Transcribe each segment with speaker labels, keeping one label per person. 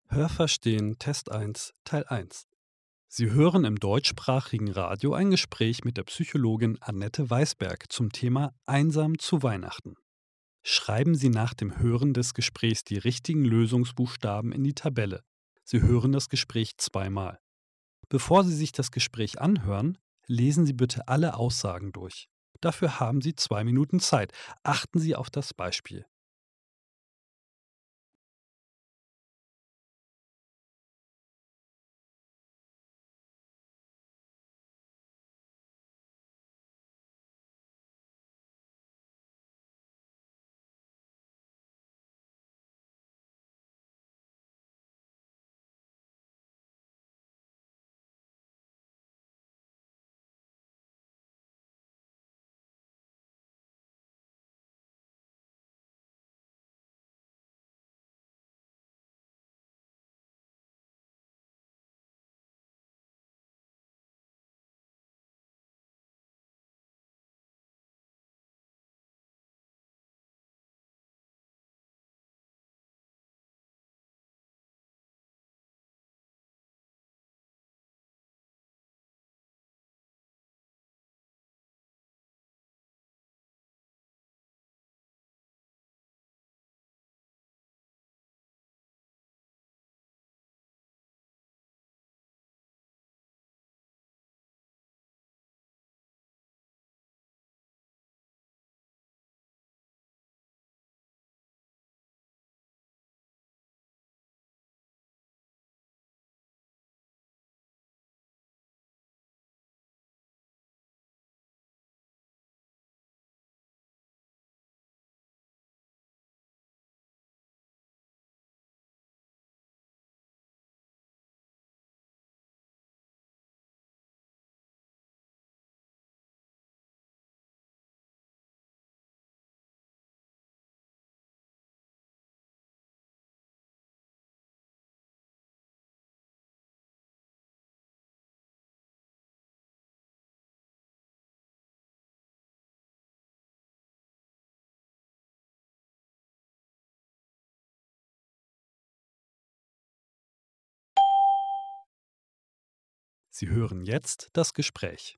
Speaker 1: Hörverstehen Test 1 Teil 1. Sie hören im deutschsprachigen Radio ein Gespräch mit der Psychologin Annette Weisberg zum Thema Einsam zu Weihnachten. Schreiben Sie nach dem Hören des Gesprächs die richtigen Lösungsbuchstaben in die Tabelle. Sie hören das Gespräch zweimal. Bevor Sie sich das Gespräch anhören, lesen Sie bitte alle Aussagen durch. Dafür haben Sie 2 Minuten Zeit. Achten Sie auf das Beispiel. Sie hören jetzt das Gespräch.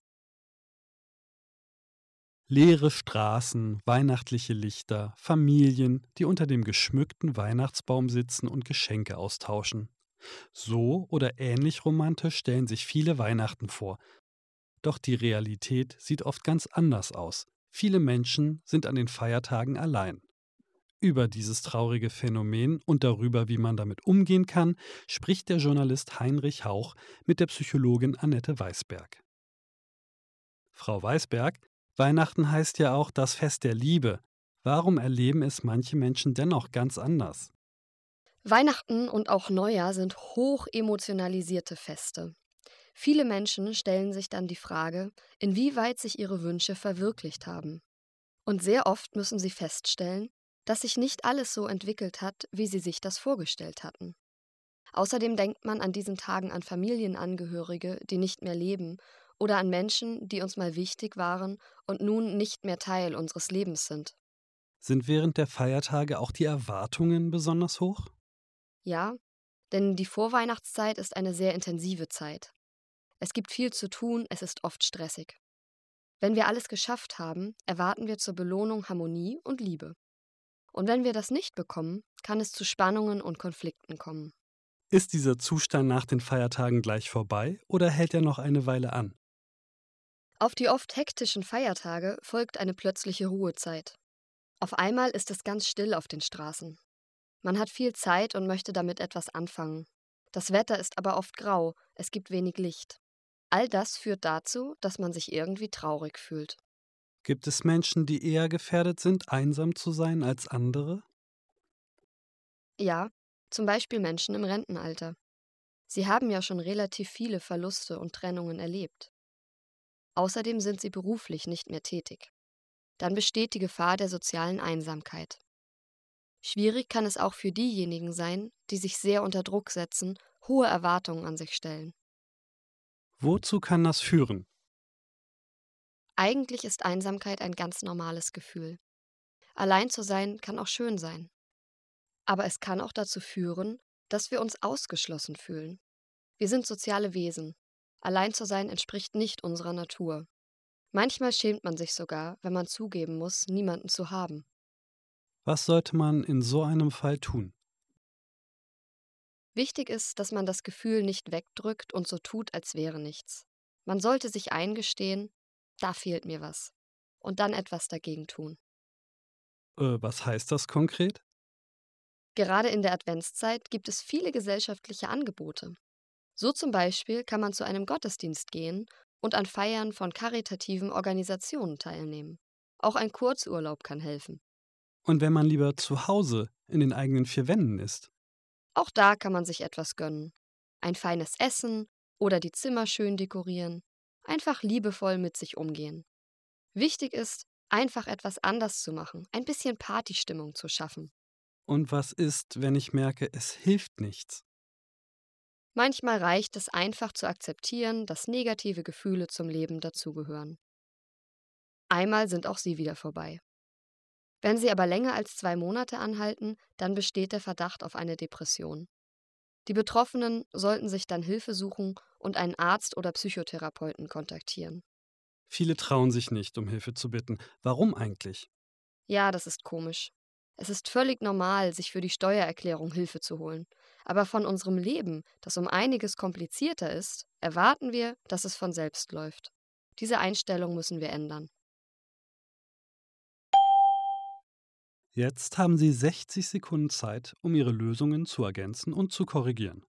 Speaker 1: Leere Straßen, weihnachtliche Lichter, Familien, die unter dem geschmückten Weihnachtsbaum sitzen und Geschenke austauschen. So oder ähnlich romantisch stellen sich viele Weihnachten vor. Doch die Realität sieht oft ganz anders aus. Viele Menschen sind an den Feiertagen allein. Über dieses traurige Phänomen und darüber, wie man damit umgehen kann, spricht der Journalist Heinrich Hauch mit der Psychologin Annette Weisberg. Frau Weisberg, Weihnachten heißt ja auch das Fest der Liebe. Warum erleben es manche Menschen dennoch ganz anders?
Speaker 2: Weihnachten und auch Neujahr sind hoch emotionalisierte Feste. Viele Menschen stellen sich dann die Frage, inwieweit sich ihre Wünsche verwirklicht haben. Und sehr oft müssen sie feststellen, dass sich nicht alles so entwickelt hat, wie sie sich das vorgestellt hatten. Außerdem denkt man an diesen Tagen an Familienangehörige, die nicht mehr leben, oder an Menschen, die uns mal wichtig waren und nun nicht mehr Teil unseres Lebens sind.
Speaker 1: Sind während der Feiertage auch die Erwartungen besonders hoch?
Speaker 2: Ja, denn die Vorweihnachtszeit ist eine sehr intensive Zeit. Es gibt viel zu tun, es ist oft stressig. Wenn wir alles geschafft haben, erwarten wir zur Belohnung Harmonie und Liebe. Und wenn wir das nicht bekommen, kann es zu Spannungen und Konflikten kommen.
Speaker 1: Ist dieser Zustand nach den Feiertagen gleich vorbei oder hält er noch eine Weile an?
Speaker 2: Auf die oft hektischen Feiertage folgt eine plötzliche Ruhezeit. Auf einmal ist es ganz still auf den Straßen. Man hat viel Zeit und möchte damit etwas anfangen. Das Wetter ist aber oft grau, es gibt wenig Licht. All das führt dazu, dass man sich irgendwie traurig fühlt.
Speaker 1: Gibt es Menschen, die eher gefährdet sind, einsam zu sein als andere?
Speaker 2: Ja, zum Beispiel Menschen im Rentenalter. Sie haben ja schon relativ viele Verluste und Trennungen erlebt. Außerdem sind sie beruflich nicht mehr tätig. Dann besteht die Gefahr der sozialen Einsamkeit. Schwierig kann es auch für diejenigen sein, die sich sehr unter Druck setzen, hohe Erwartungen an sich stellen.
Speaker 1: Wozu kann das führen?
Speaker 2: Eigentlich ist Einsamkeit ein ganz normales Gefühl. Allein zu sein kann auch schön sein. Aber es kann auch dazu führen, dass wir uns ausgeschlossen fühlen. Wir sind soziale Wesen. Allein zu sein entspricht nicht unserer Natur. Manchmal schämt man sich sogar, wenn man zugeben muss, niemanden zu haben.
Speaker 1: Was sollte man in so einem Fall tun?
Speaker 2: Wichtig ist, dass man das Gefühl nicht wegdrückt und so tut, als wäre nichts. Man sollte sich eingestehen, da fehlt mir was. Und dann etwas dagegen tun.
Speaker 1: Was heißt das konkret?
Speaker 2: Gerade in der Adventszeit gibt es viele gesellschaftliche Angebote. So zum Beispiel kann man zu einem Gottesdienst gehen und an Feiern von karitativen Organisationen teilnehmen. Auch ein Kurzurlaub kann helfen.
Speaker 1: Und wenn man lieber zu Hause in den eigenen vier Wänden ist?
Speaker 2: Auch da kann man sich etwas gönnen. Ein feines Essen oder die Zimmer schön dekorieren. Einfach liebevoll mit sich umgehen. Wichtig ist, einfach etwas anders zu machen, ein bisschen Partystimmung zu schaffen.
Speaker 1: Und was ist, wenn ich merke, es hilft nichts?
Speaker 2: Manchmal reicht es einfach zu akzeptieren, dass negative Gefühle zum Leben dazugehören. Einmal sind auch sie wieder vorbei. Wenn sie aber länger als 2 Monate anhalten, dann besteht der Verdacht auf eine Depression. Die Betroffenen sollten sich dann Hilfe suchen und einen Arzt oder Psychotherapeuten kontaktieren.
Speaker 1: Viele trauen sich nicht, um Hilfe zu bitten. Warum eigentlich?
Speaker 2: Ja, das ist komisch. Es ist völlig normal, sich für die Steuererklärung Hilfe zu holen. Aber von unserem Leben, das um einiges komplizierter ist, erwarten wir, dass es von selbst läuft. Diese Einstellung müssen wir ändern.
Speaker 1: Jetzt haben Sie 60 Sekunden Zeit, um Ihre Lösungen zu ergänzen und zu korrigieren.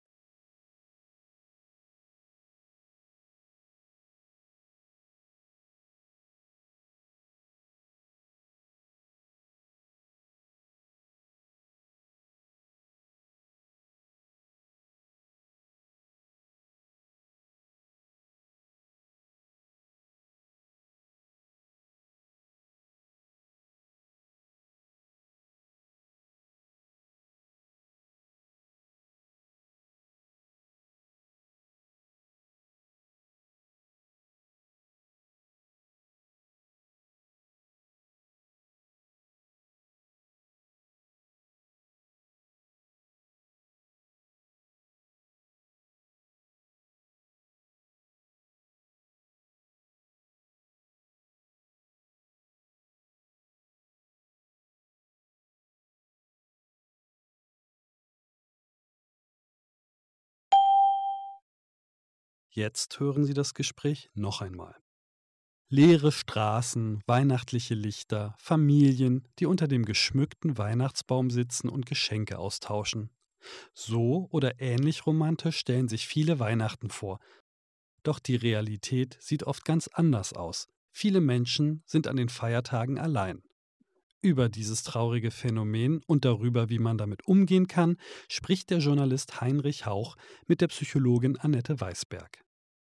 Speaker 1: Jetzt hören Sie das Gespräch noch einmal. Leere Straßen, weihnachtliche Lichter, Familien, die unter dem geschmückten Weihnachtsbaum sitzen und Geschenke austauschen. So oder ähnlich romantisch stellen sich viele Weihnachten vor. Doch die Realität sieht oft ganz anders aus. Viele Menschen sind an den Feiertagen allein. Über dieses traurige Phänomen und darüber, wie man damit umgehen kann, spricht der Journalist Heinrich Hauch mit der Psychologin Annette Weisberg.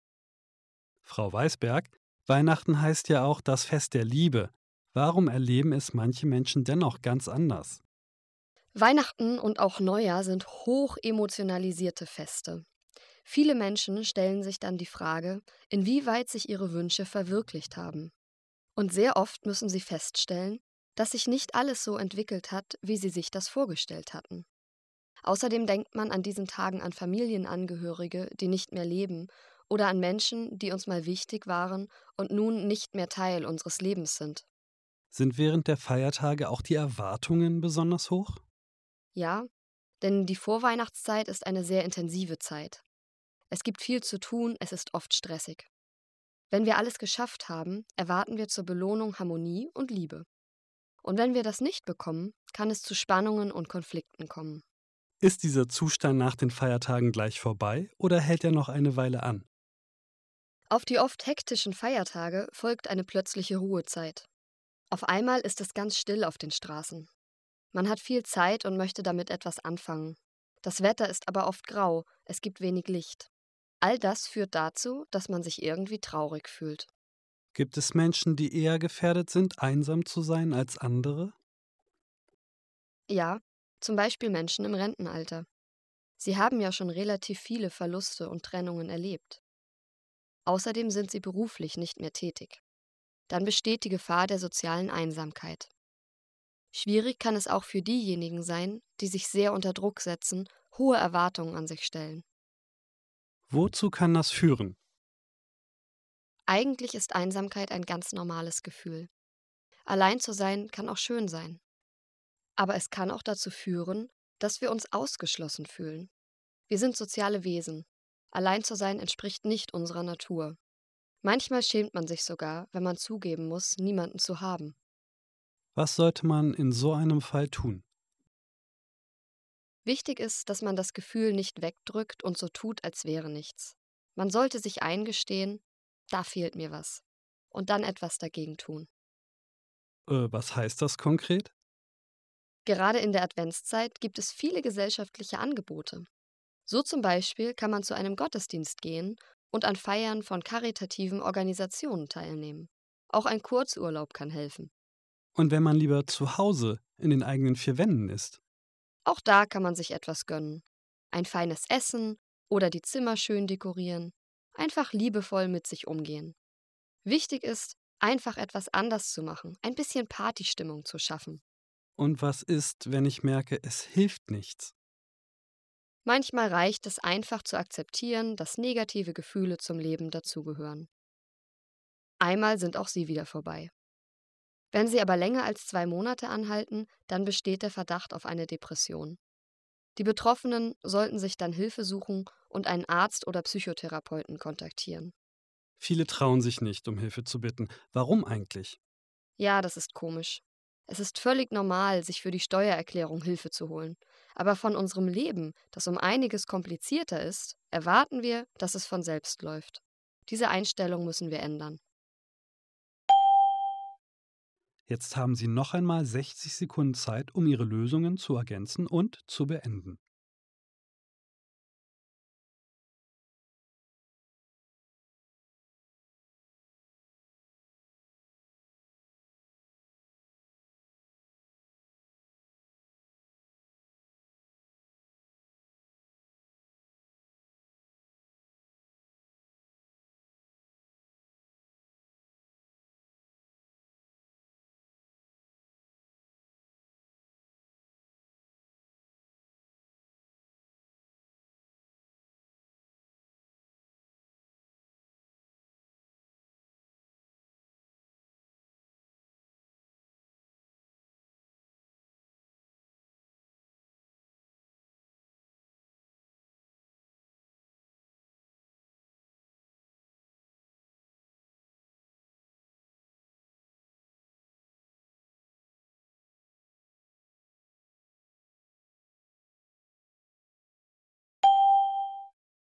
Speaker 1: Frau Weisberg, Weihnachten heißt ja auch das Fest der Liebe. Warum erleben es manche Menschen dennoch ganz anders?
Speaker 2: Weihnachten und auch Neujahr sind hoch emotionalisierte Feste. Viele Menschen stellen sich dann die Frage, inwieweit sich ihre Wünsche verwirklicht haben. Und sehr oft müssen sie feststellen, dass sich nicht alles so entwickelt hat, wie sie sich das vorgestellt hatten. Außerdem denkt man an diesen Tagen an Familienangehörige, die nicht mehr leben, oder an Menschen, die uns mal wichtig waren und nun nicht mehr Teil unseres Lebens sind.
Speaker 1: Sind während der Feiertage auch die Erwartungen besonders hoch?
Speaker 2: Ja, denn die Vorweihnachtszeit ist eine sehr intensive Zeit. Es gibt viel zu tun, es ist oft stressig. Wenn wir alles geschafft haben, erwarten wir zur Belohnung Harmonie und Liebe. Und wenn wir das nicht bekommen, kann es zu Spannungen und Konflikten kommen.
Speaker 1: Ist dieser Zustand nach den Feiertagen gleich vorbei oder hält er noch eine Weile an?
Speaker 2: Auf die oft hektischen Feiertage folgt eine plötzliche Ruhezeit. Auf einmal ist es ganz still auf den Straßen. Man hat viel Zeit und möchte damit etwas anfangen. Das Wetter ist aber oft grau, es gibt wenig Licht. All das führt dazu, dass man sich irgendwie traurig fühlt.
Speaker 1: Gibt es Menschen, die eher gefährdet sind, einsam zu sein als andere?
Speaker 2: Ja, zum Beispiel Menschen im Rentenalter. Sie haben ja schon relativ viele Verluste und Trennungen erlebt. Außerdem sind sie beruflich nicht mehr tätig. Dann besteht die Gefahr der sozialen Einsamkeit. Schwierig kann es auch für diejenigen sein, die sich sehr unter Druck setzen, hohe Erwartungen an sich stellen.
Speaker 1: Wozu kann das führen?
Speaker 2: Eigentlich ist Einsamkeit ein ganz normales Gefühl. Allein zu sein kann auch schön sein. Aber es kann auch dazu führen, dass wir uns ausgeschlossen fühlen. Wir sind soziale Wesen. Allein zu sein entspricht nicht unserer Natur. Manchmal schämt man sich sogar, wenn man zugeben muss, niemanden zu haben.
Speaker 1: Was sollte man in so einem Fall tun?
Speaker 2: Wichtig ist, dass man das Gefühl nicht wegdrückt und so tut, als wäre nichts. Man sollte sich eingestehen, da fehlt mir was. Und dann etwas dagegen tun.
Speaker 1: Was heißt das konkret?
Speaker 2: Gerade in der Adventszeit gibt es viele gesellschaftliche Angebote. So zum Beispiel kann man zu einem Gottesdienst gehen und an Feiern von karitativen Organisationen teilnehmen. Auch ein Kurzurlaub kann helfen.
Speaker 1: Und wenn man lieber zu Hause in den eigenen vier Wänden ist?
Speaker 2: Auch da kann man sich etwas gönnen. Ein feines Essen oder die Zimmer schön dekorieren. Einfach liebevoll mit sich umgehen. Wichtig ist, einfach etwas anders zu machen, ein bisschen Partystimmung zu schaffen.
Speaker 1: Und was ist, wenn ich merke, es hilft nichts?
Speaker 2: Manchmal reicht es einfach zu akzeptieren, dass negative Gefühle zum Leben dazugehören. Einmal sind auch sie wieder vorbei. Wenn sie aber länger als 2 Monate anhalten, dann besteht der Verdacht auf eine Depression. Die Betroffenen sollten sich dann Hilfe suchen und einen Arzt oder Psychotherapeuten kontaktieren.
Speaker 1: Viele trauen sich nicht, um Hilfe zu bitten. Warum eigentlich?
Speaker 2: Ja, das ist komisch. Es ist völlig normal, sich für die Steuererklärung Hilfe zu holen. Aber von unserem Leben, das um einiges komplizierter ist, erwarten wir, dass es von selbst läuft. Diese Einstellung müssen wir ändern.
Speaker 1: Jetzt haben Sie noch einmal 60 Sekunden Zeit, um Ihre Lösungen zu ergänzen und zu beenden.